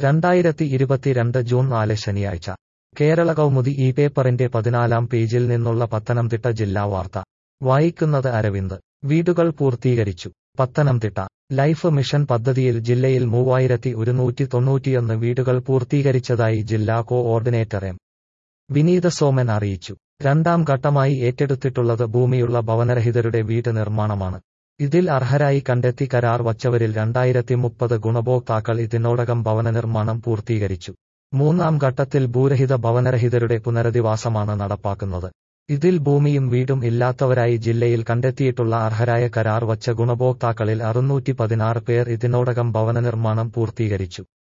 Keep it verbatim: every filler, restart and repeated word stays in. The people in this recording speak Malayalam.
രണ്ടായിരത്തി ഇരുപത്തിരണ്ട് ജൂൺ നാല് ശനിയാഴ്ച കേരള കൗമുദി ഈ പേപ്പറിന്റെ പതിനാലാം പേജിൽ നിന്നുള്ള പത്തനംതിട്ട ജില്ലാ വാർത്ത വായിക്കുന്നത് അരവിന്ദ്. വീടുകൾ പൂർത്തീകരിച്ചു. പത്തനംതിട്ട ലൈഫ് മിഷൻ പദ്ധതിയിൽ ജില്ലയിൽ മൂവായിരത്തി ഒരുന്നൂറ്റി തൊണ്ണൂറ്റിയൊന്ന് വീടുകൾ പൂർത്തീകരിച്ചതായി ജില്ലാ കോ-ഓർഡിനേറ്റർ എം വിനീത സോമൻ അറിയിച്ചു. രണ്ടാം ഘട്ടമായി ഏറ്റെടുത്തിട്ടുള്ളത് ഭൂമിയുള്ള ഭവനരഹിതരുടെ വീട് നിർമ്മാണമാണ്. ഇതിൽ അർഹരായി കണ്ടെത്തി കരാർ വച്ചവരിൽ രണ്ടായിരത്തി മുപ്പത് ഗുണഭോക്താക്കൾ ഇതിനോടകം ഭവന നിർമ്മാണം പൂർത്തീകരിച്ചു. മൂന്നാം ഘട്ടത്തിൽ ഭൂരഹിത ഭവനരഹിതരുടെ പുനരധിവാസമാണ് നടപ്പാക്കുന്നത്. ഇതിൽ ഭൂമിയും വീടും ഇല്ലാത്തവരായി ജില്ലയിൽ കണ്ടെത്തിയിട്ടുള്ള അർഹരായ കരാർ വച്ച ഗുണഭോക്താക്കളിൽ അറുന്നൂറ്റി പതിനാറ് പേർ ഇതിനോടകം ഭവന നിർമ്മാണം പൂർത്തീകരിച്ചു.